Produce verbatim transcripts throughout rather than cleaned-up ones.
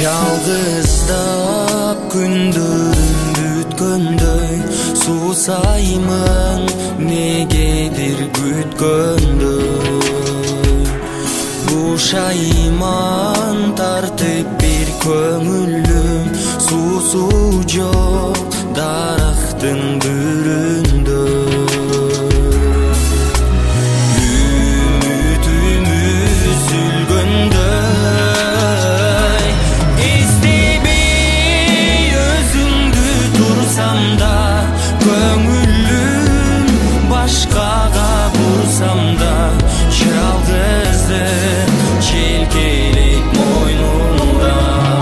Жалгыздап күндөрүм бүткөндөй суусаймын негедир күткөндөй. Бушайман тартып бир көңүлүм суусу жок дарактын бүрүндөй. Көңүлүм башкага бурсам да жалгыздык желкелейт мойнумда.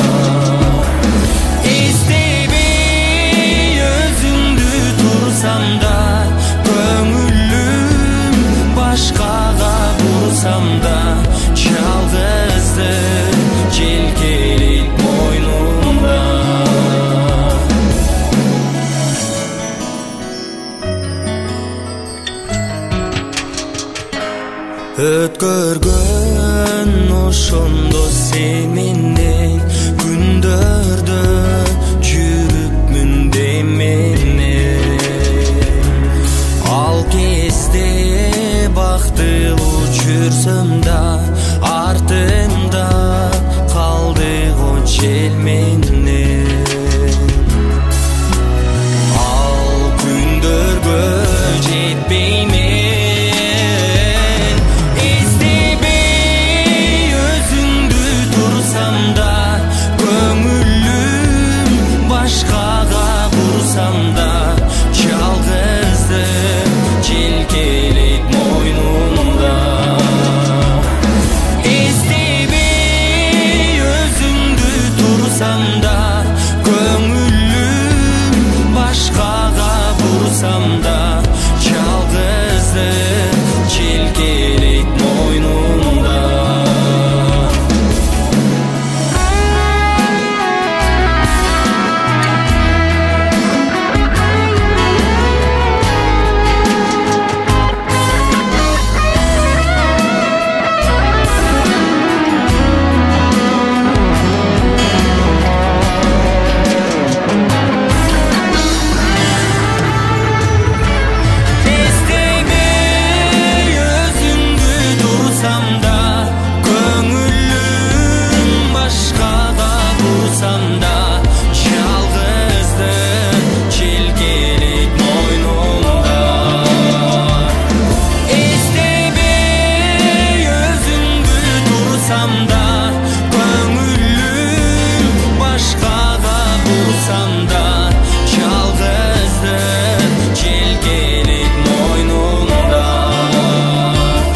Издебей өзүңдү турсам да көңүлүм башкага бурсам да жалгыздык желкелейт мойнумда. Өткөргөн ошондо сен менен күндөрдө жүрүпмүн деменен. Ал кезде бактылуу жүрсөм да артымда калды го жел менен. Ал күндөргө жетпейм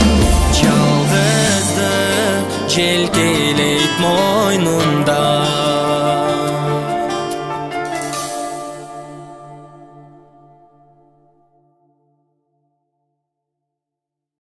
желкелейт мойнунда.